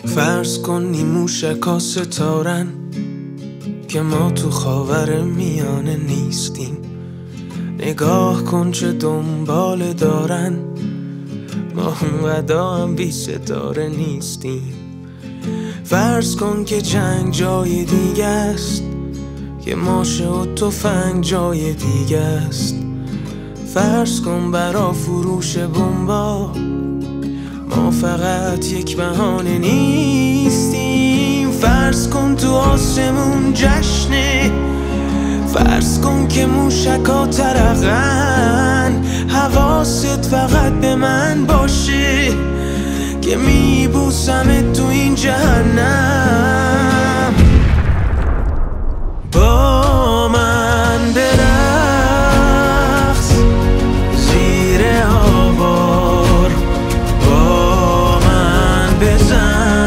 فرض کن نیموشکا ستارن که ما تو خاور میانه نیستیم. نگاه کن چه دنبال دارن، ما اونقدر هم بی ستاره نیستیم. فرض کن که جنگ جای دیگه است، که ماشه و تفنگ جای دیگه است. فرض کن برا فروش بمبا ما فقط یک بهانه نیستیم. فرض کن تو آسمون جشنه، فرض کن که موشکا ترقن. حواست فقط به من باشه که میبوسمت تو این جهنم. با من برقص زیر آوار، با من بزن